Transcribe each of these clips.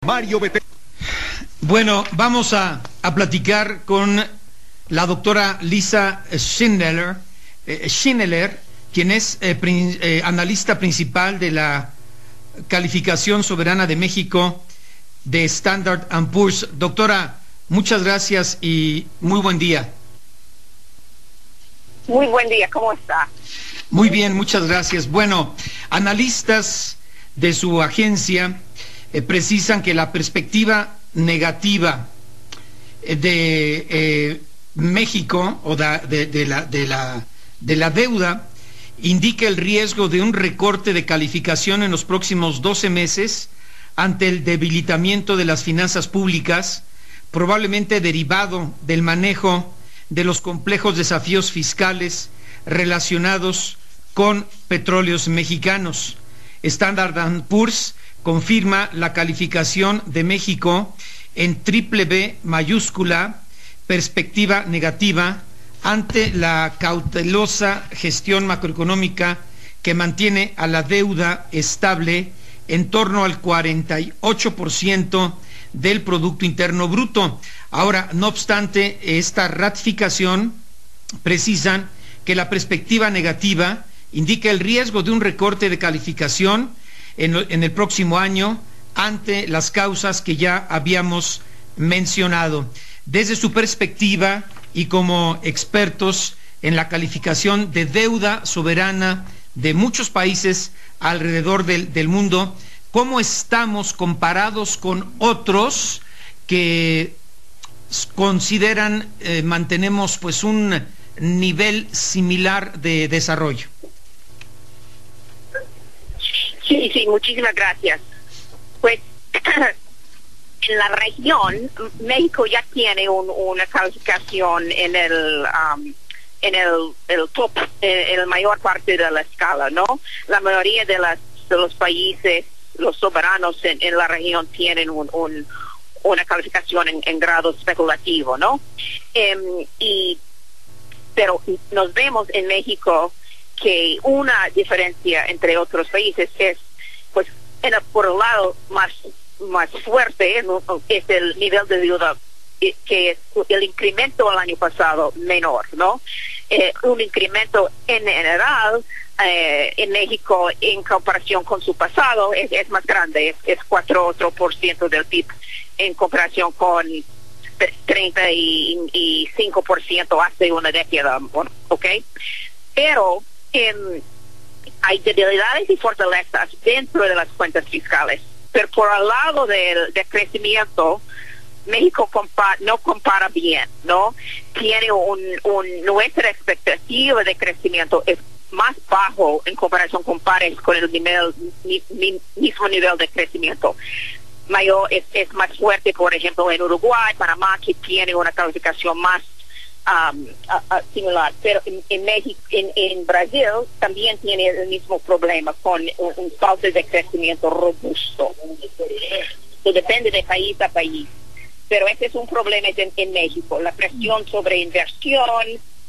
Mario Bete. Bueno, vamos a platicar con la doctora Lisa Schindler, quien es analista principal de la calificación soberana de México de Standard & Poor's. Doctora, muchas gracias y muy buen día. Muy buen día, ¿cómo está? Muy bien, muchas gracias. Bueno, analistas de su agencia precisan que la perspectiva negativa de México o de la deuda indica el riesgo de un recorte de calificación en los próximos 12 meses ante el debilitamiento de las finanzas públicas, probablemente derivado del manejo de los complejos desafíos fiscales relacionados con petróleos mexicanos. Standard & Poor's confirma la calificación de México en BBB mayúscula, perspectiva negativa, ante la cautelosa gestión macroeconómica que mantiene a la deuda estable en torno al 48% del Producto Interno Bruto. Ahora, no obstante, esta ratificación precisan que la perspectiva negativa indica el riesgo de un recorte de calificación en el próximo año ante las causas que ya habíamos mencionado. Desde su perspectiva y como expertos en la calificación de deuda soberana de muchos países alrededor del mundo, ¿cómo estamos comparados con otros que consideran mantenemos pues un nivel similar de desarrollo? Sí, muchísimas gracias. Pues en la región, México ya tiene una calificación en el top, en la mayor parte de la escala, ¿no? La mayoría de los países, los soberanos en la región tienen una calificación en grado especulativo, ¿no? Pero nos vemos en México que una diferencia entre otros países es, pues, por un lado más fuerte, ¿no? Es el nivel de deuda, que es el incremento el año pasado menor, ¿no? Un incremento en general en México en comparación con su pasado es más grande, es 4% del PIB en comparación con 35% hace una década, ¿ok? Pero hay debilidades y fortalezas dentro de las cuentas fiscales, pero por el lado del crecimiento, México no compara bien, ¿no? Tiene nuestra expectativa de crecimiento es más bajo en comparación con pares con el mismo nivel de crecimiento. Mayor es más fuerte, por ejemplo, en Uruguay, Panamá, que tiene una calificación más similar, pero en México, en Brasil también tiene el mismo problema con un falta de crecimiento robusto. Depende de país a país, pero ese es un problema en México, la presión sobre inversión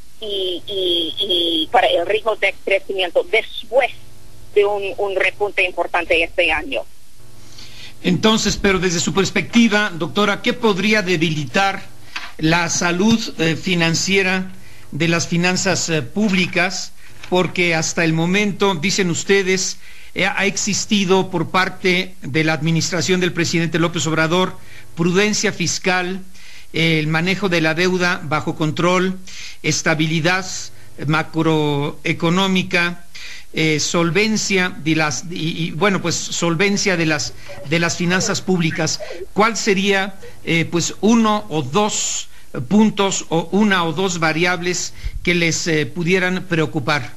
y para el ritmo de crecimiento después de un repunte importante este año. Entonces, pero desde su perspectiva, doctora, ¿qué podría debilitar la salud financiera de las finanzas públicas? Porque hasta el momento, dicen ustedes, ha existido por parte de la administración del presidente López Obrador prudencia fiscal, el manejo de la deuda bajo control, estabilidad macroeconómica, solvencia solvencia de las finanzas públicas. ¿Cuál sería pues uno o dos puntos o una o dos variables que les pudieran preocupar?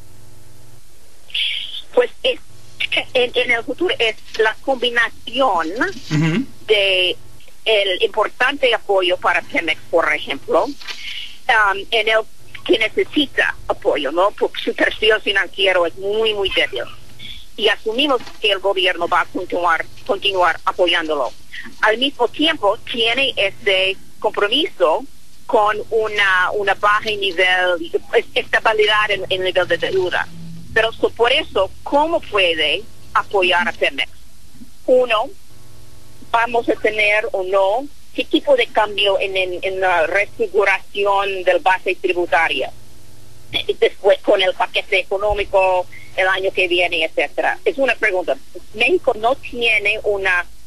Pues en el futuro es la combinación de el importante apoyo para Pemex, por ejemplo, en el que necesita apoyo, ¿no? Porque su perfil financiero es muy, muy débil. Y asumimos que el gobierno va a continuar apoyándolo. Al mismo tiempo, tiene este compromiso con una baja nivel, estabilidad en el nivel de deuda. Pero por eso, ¿cómo puede apoyar a Pemex? Uno, vamos a tener o no, qué tipo de cambio en la reestructuración del base tributaria después con el paquete económico el año que viene, etcétera. Es una pregunta. México no tiene un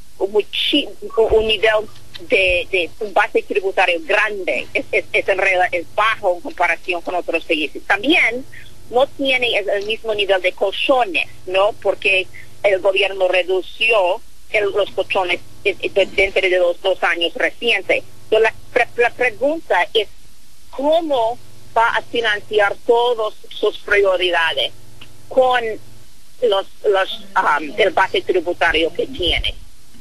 nivel de un base tributario grande, es en realidad es bajo en comparación con otros países. También no tiene el mismo nivel de colchones, ¿no? Porque el gobierno redució los colchones dentro de los 2 años recientes. Entonces, la pregunta es cómo va a financiar todas sus prioridades con el base tributario que tiene.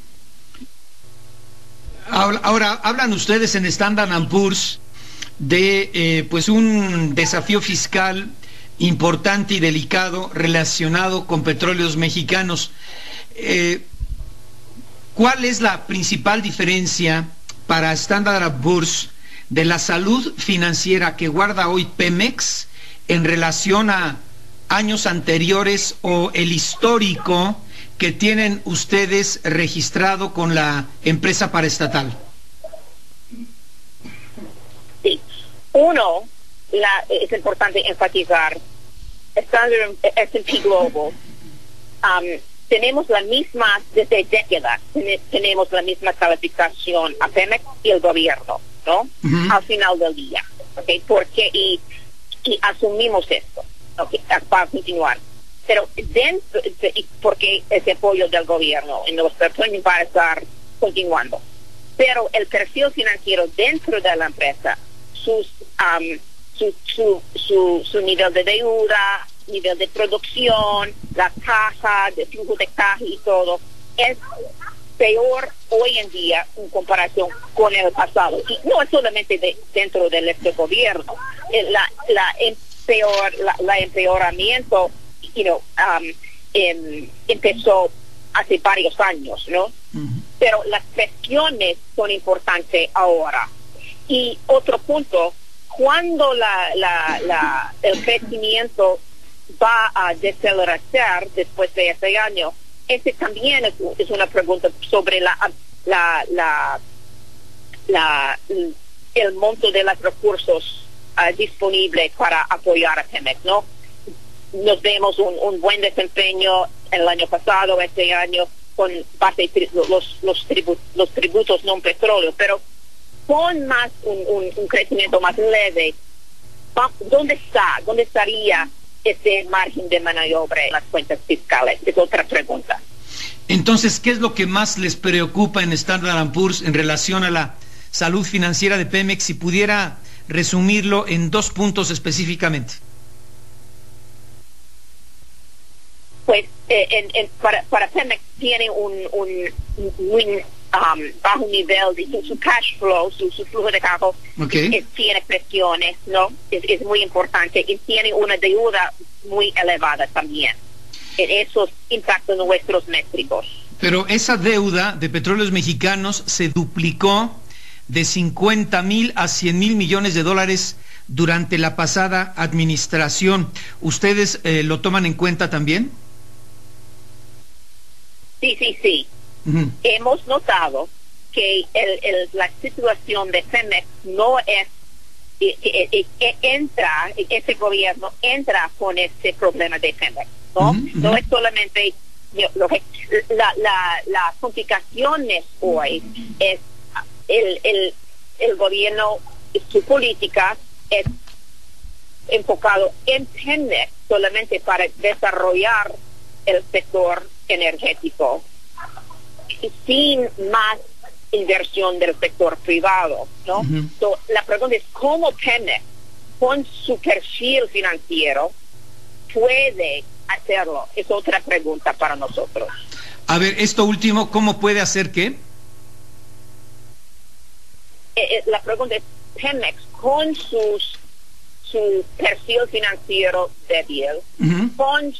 Ahora, hablan ustedes en Standard & Poor's de pues un desafío fiscal importante y delicado relacionado con petróleos mexicanos. ¿Cuál es la principal diferencia para Standard & Poor's de la salud financiera que guarda hoy Pemex en relación a años anteriores o el histórico que tienen ustedes registrado con la empresa paraestatal? Sí. Uno, es importante enfatizar, S&P Global, tenemos la misma, desde décadas, tenemos la misma calificación a Pemex y el gobierno, ¿no? Al final del día, ¿ok? Porque, y asumimos esto, ¿ok? Para continuar. Pero dentro, porque ese apoyo del gobierno en los personas va a estar continuando. Pero el perfil financiero dentro de la empresa, su nivel de deuda, nivel de producción, la caja, de flujo de caja y todo, es peor hoy en día en comparación con el pasado. Y no es solamente dentro de este gobierno. La empeoramiento empezó hace varios años, ¿no? Pero las presiones son importantes ahora. Y otro punto, cuando el crecimiento va a decelerar después de este año, ese también es una pregunta sobre el monto de los recursos disponibles para apoyar a Pemex, ¿no? Nos vemos un buen desempeño el año pasado, este año, con base los tributos no petróleo, pero con más un crecimiento más leve, ¿dónde estaría ese margen de maniobra en las cuentas fiscales? Es otra pregunta. Entonces, ¿qué es lo que más les preocupa en Standard & Poor's en relación a la salud financiera de Pemex? Si pudiera resumirlo en 2 puntos específicamente. Pues para Pemex tiene un bajo nivel de su cash flow, su flujo de caja, tiene presiones, ¿no? Es muy importante, y tiene una deuda muy elevada también. Eso impacta nuestros métricos. Pero esa deuda de Petróleos Mexicanos se duplicó de 50,000 a 100,000 millones de dólares durante la pasada administración. ¿Ustedes lo toman en cuenta también? Sí. Hemos notado que la situación de Pemex no es ese gobierno entra con ese problema de Pemex, ¿no? No es solamente las complicaciones hoy, es el gobierno, su política es enfocado en Pemex solamente para desarrollar el sector energético sin más inversión del sector privado, ¿no? So, la pregunta es cómo Pemex, con su perfil financiero, puede hacerlo. Es otra pregunta para nosotros. A ver, esto último, ¿cómo puede hacer qué? La pregunta es, Pemex, con su perfil financiero débil, con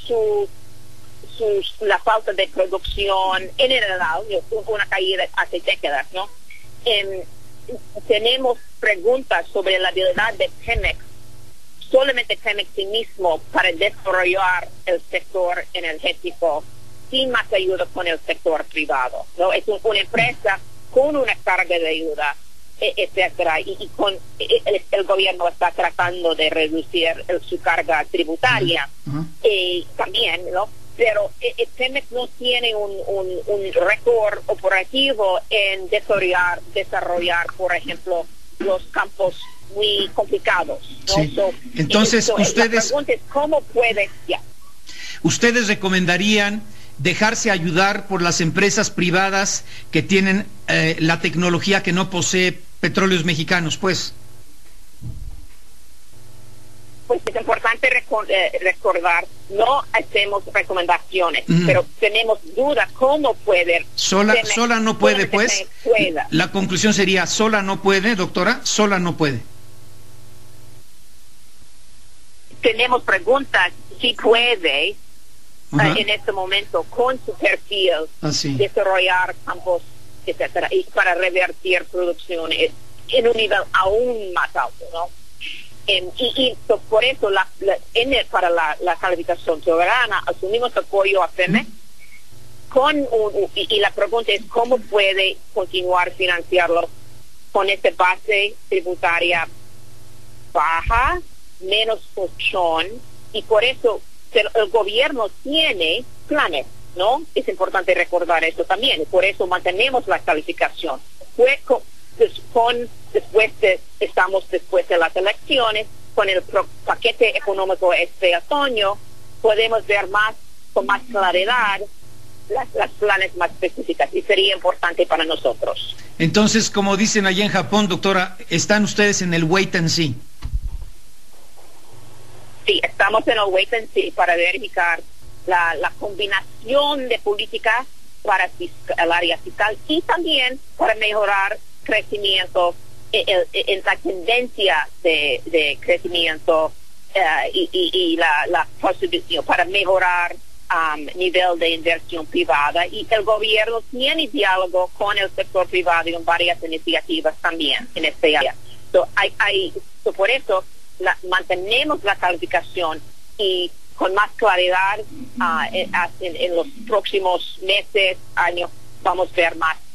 la falta de producción en general, una caída hace décadas, ¿no? Tenemos preguntas sobre la habilidad de Pemex, solamente Pemex sí mismo, para desarrollar el sector energético sin más ayuda con el sector privado, ¿no? Es una empresa con una carga de ayuda, etcétera, y con el gobierno está tratando de reducir su carga tributaria también, ¿no? Pero Pemex no tiene un récord operativo en desarrollar, por ejemplo, los campos muy complicados, ¿no? Sí. Entonces, ustedes... La pregunta es, ¿cómo puede...? ¿Ustedes recomendarían dejarse ayudar por las empresas privadas que tienen la tecnología que no posee Petróleos Mexicanos, pues? Pues es importante recordar, no hacemos recomendaciones, pero tenemos dudas cómo puede... Sola no puede, pues. Pueda. La conclusión sería, sola no puede, doctora, sola no puede. Tenemos preguntas si puede en este momento con su perfil desarrollar campos, etcétera, y para revertir producción en un nivel aún más alto, ¿no? Y por eso para la calificación soberana asumimos apoyo a Pemex y la pregunta es cómo puede continuar financiarlo con esta base tributaria baja, menos colchón, y por eso el gobierno tiene planes, ¿no? Es importante recordar eso también, y por eso mantenemos la calificación. Estamos después de las elecciones, con el paquete económico este otoño, podemos ver con más claridad las planes más específicas, y sería importante para nosotros. Entonces, como dicen allá en Japón, doctora, están ustedes en el wait and see. Sí, estamos en el wait and see para verificar la combinación de políticas para el área fiscal y también para mejorar crecimiento en la tendencia de crecimiento y la posibilidad para mejorar nivel de inversión privada, y el gobierno tiene diálogo con el sector privado en varias iniciativas también en este área. Por eso mantenemos la calificación, y con más claridad en los próximos meses, años, vamos a ver más,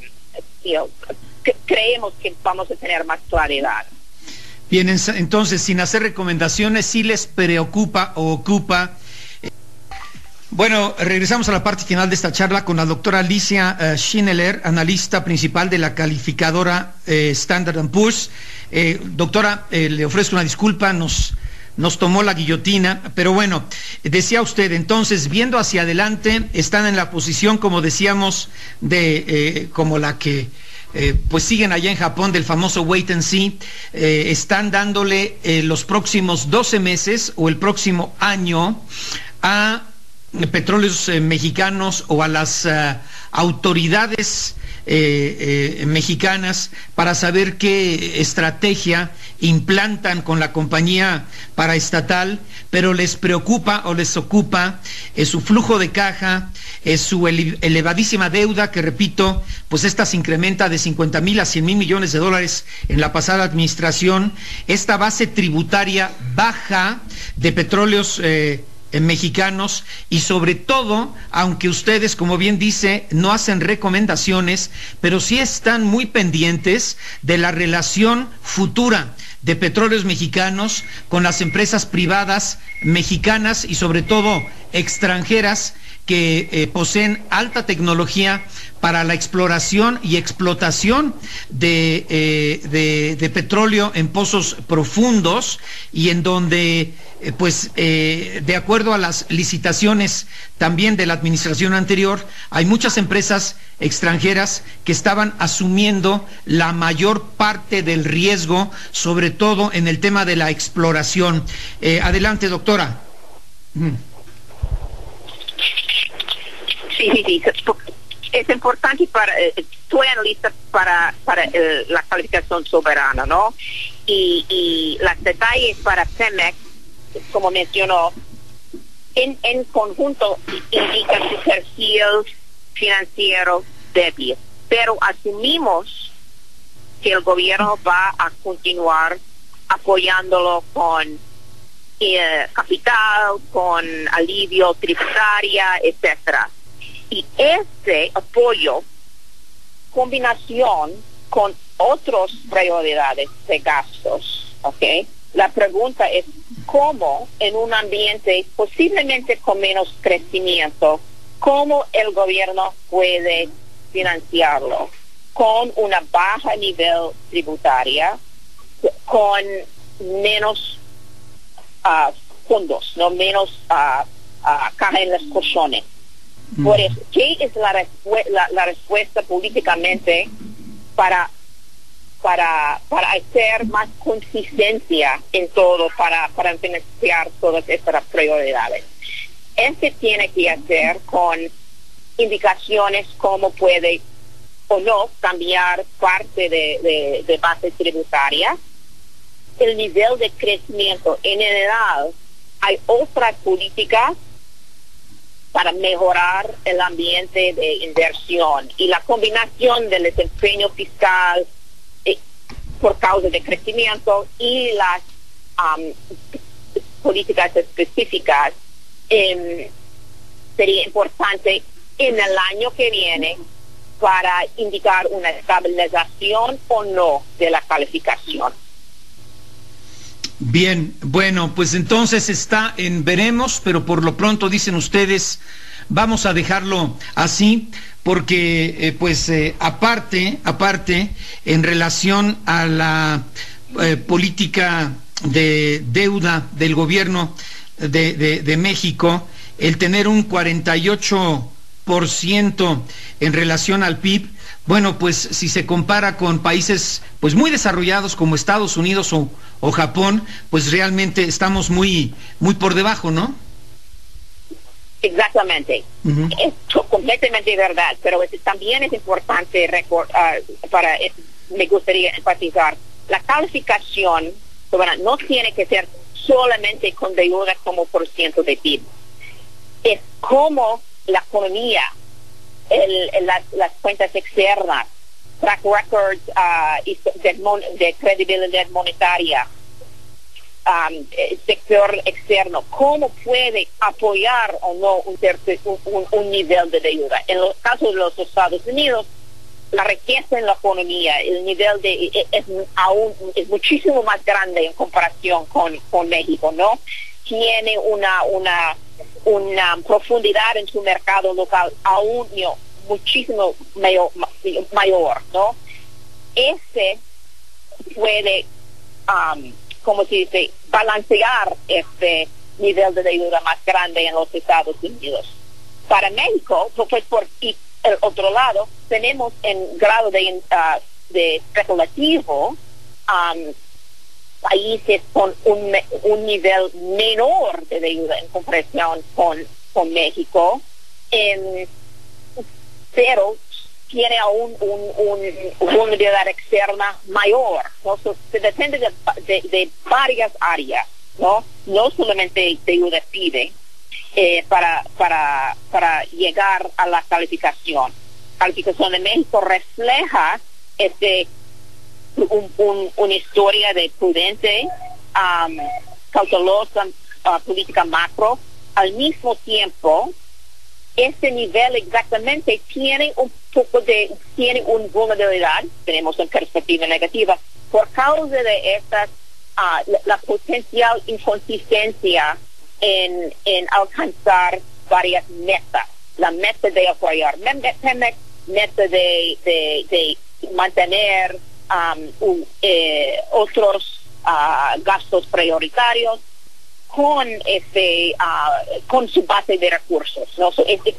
creemos que vamos a tener más claridad. Bien, entonces, sin hacer recomendaciones, ¿sí les preocupa o ocupa? Bueno, regresamos a la parte final de esta charla con la doctora Alicia Schneller, analista principal de la calificadora Standard & Poor's. Doctora, le ofrezco una disculpa, nos tomó la guillotina, pero bueno, decía usted, entonces, viendo hacia adelante, están en la posición, como decíamos, como la que pues siguen allá en Japón, del famoso wait and see. Están dándole los próximos 12 meses o el próximo año a Petróleos Mexicanos o a las autoridades mexicanas para saber qué estrategia implantan con la compañía paraestatal, pero les preocupa o les ocupa su flujo de caja, su elevadísima deuda, que repito, pues esta se incrementa de 50,000 a 100,000 millones de dólares en la pasada administración, esta base tributaria baja de Petróleos Mexicanos, y sobre todo, aunque ustedes, como bien dice, no hacen recomendaciones, pero sí están muy pendientes de la relación futura de Petróleos Mexicanos con las empresas privadas mexicanas y sobre todo extranjeras que poseen alta tecnología para la exploración y explotación de petróleo en pozos profundos, y en donde de acuerdo a las licitaciones también de la administración anterior, hay muchas empresas extranjeras que estaban asumiendo la mayor parte del riesgo, sobre todo en el tema de la exploración. Adelante, doctora. Sí. Es importante para tu analista para la calificación soberana, ¿no? Y los detalles para Pemex, como mencionó, en conjunto indican su perfil financiero débil, pero asumimos que el gobierno va a continuar apoyándolo con capital, con alivio tributaria, etcétera. Y este apoyo, combinación con otras prioridades de gastos, ¿ok? La pregunta es cómo en un ambiente posiblemente con menos crecimiento, cómo el gobierno puede financiarlo con una baja nivel tributaria, con menos fondos, no menos caja en los colchones. Por eso, ¿qué es la respuesta políticamente para hacer más consistencia en todo, para financiar todas estas prioridades? Este tiene que hacer con indicaciones cómo puede o no cambiar parte de base tributaria, el nivel de crecimiento en general. Hay otras políticas para mejorar el ambiente de inversión y la combinación del desempeño fiscal por causa de crecimiento y las políticas específicas sería importante en el año que viene para indicar una estabilización o no de la calificación. Bien, bueno, pues entonces está en veremos, pero por lo pronto dicen ustedes, vamos a dejarlo así, porque aparte, en relación a la política de deuda del gobierno de México, el tener un 48% en relación al PIB, bueno, pues si se compara con países pues muy desarrollados como Estados Unidos o Japón, pues realmente estamos muy por debajo, ¿no? Exactamente. Es completamente verdad, pero también es importante me gustaría enfatizar, la calificación no tiene que ser solamente con deuda como por ciento de PIB. Es como la economía, las cuentas externas, track records de credibilidad monetaria, sector externo, cómo puede apoyar o no un nivel de deuda. En los casos de los Estados Unidos, la riqueza en la economía, el nivel es muchísimo más grande en comparación con México, ¿no? Tiene una profundidad en su mercado local aún muchísimo mayor, ¿no? Ese puede, como se dice, balancear este nivel de deuda más grande en los Estados Unidos. Para México, pues por el otro lado, tenemos en grado de especulativo países con un nivel menor de deuda en comparación con México, pero tiene aún una vulnerabilidad externa mayor, ¿no? Se depende de varias áreas, ¿no? No solamente deuda PIB para llegar a la calificación. La calificación de México refleja una historia de prudente, cautelosa política macro. Al mismo tiempo, este nivel exactamente tiene una vulnerabilidad, tenemos una perspectiva negativa, por causa de estas, la potencial inconsistencia en alcanzar varias metas. La meta de apoyar Pemex, meta de mantener otros gastos prioritarios con su base de recursos, ¿no?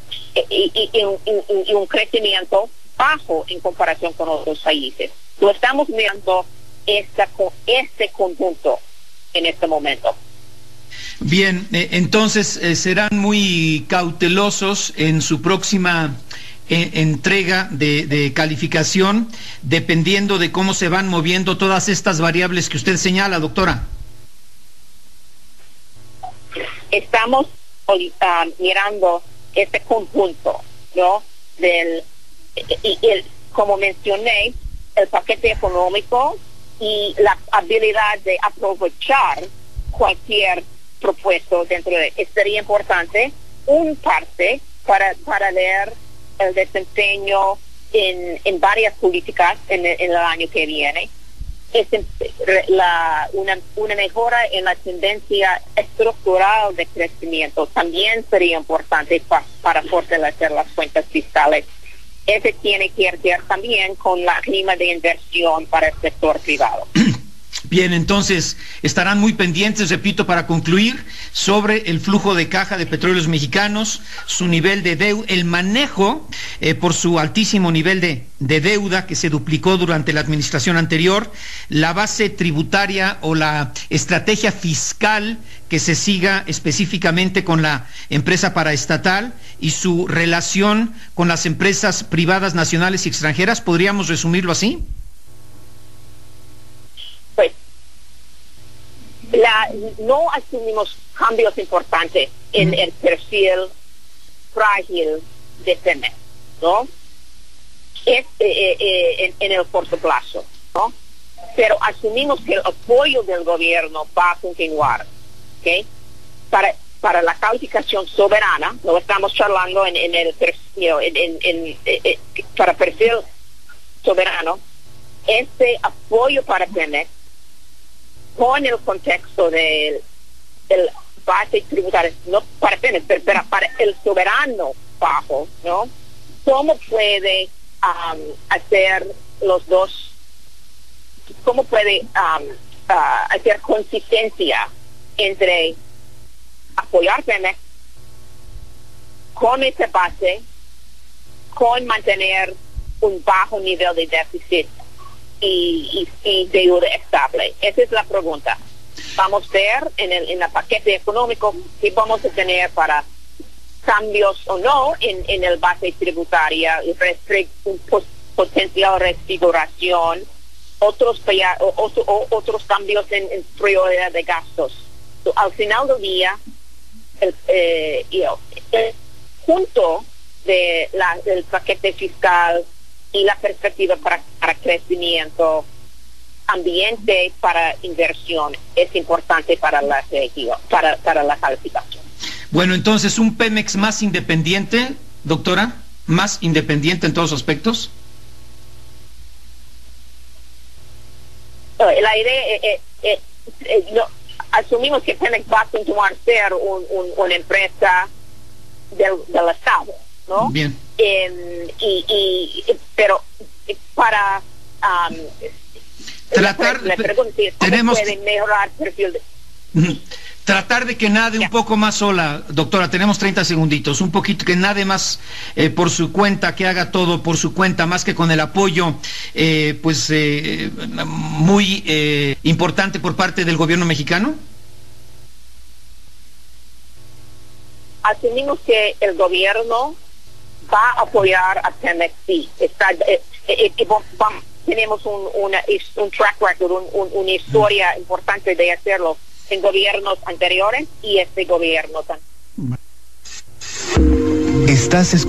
Y un crecimiento bajo en comparación con otros países. Lo estamos mirando este conjunto en este momento. Bien, entonces serán muy cautelosos en su próxima entrega de calificación, dependiendo de cómo se van moviendo todas estas variables que usted señala, doctora. Estamos mirando este conjunto, ¿no? Como mencioné, el paquete económico y la habilidad de aprovechar cualquier propuesto dentro de sería importante, un parte para ver el desempeño en varias políticas en el año que viene. Una mejora en la tendencia estructural de crecimiento también sería importante para fortalecer las cuentas fiscales. Ese tiene que ver también con la clima de inversión para el sector privado. Bien, entonces estarán muy pendientes, repito, para concluir, sobre el flujo de caja de Petróleos Mexicanos, su nivel de deuda, el manejo por su altísimo nivel de deuda que se duplicó durante la administración anterior, la base tributaria o la estrategia fiscal que se siga específicamente con la empresa paraestatal y su relación con las empresas privadas nacionales y extranjeras. ¿Podríamos resumirlo así? Pues no asumimos cambios importantes en el perfil frágil de Pemex, ¿no? En el corto plazo, ¿no? Pero asumimos que el apoyo del gobierno va a continuar, ¿ok? Para la calificación soberana, no estamos charlando para perfil soberano, este apoyo para Pemex con el contexto del base tributaria, no para Pemex, pero para el soberano bajo, ¿no? ¿Cómo puede hacer los dos? ¿Cómo puede hacer consistencia entre apoyar Pemex con esa base, con mantener un bajo nivel de déficit y deuda estable? Esa es la pregunta. Vamos a ver en el paquete económico si vamos a tener para cambios o no en el base tributaria, un potencial reestructuración, otros cambios en prioridad de gastos. Al final del día, el junto del paquete fiscal y la perspectiva para crecimiento, ambiente para inversión, es importante para la calificación. Bueno, entonces, ¿un Pemex más independiente, doctora? ¿Más independiente en todos los aspectos? La idea asumimos que Pemex va a continuar a ser una empresa del Estado, ¿no? Bien. Pero para tenemos puede mejorar el perfil de... Tratar de que nade un poco más sola, doctora. Tenemos 30 segunditos, un poquito que nade más por su cuenta, que haga todo por su cuenta, más que con el apoyo muy importante por parte del gobierno mexicano. Asumimos que el gobierno va a apoyar a Pemex, sí. Tenemos un track record, una historia importante de hacerlo en gobiernos anteriores y este gobierno también. Estás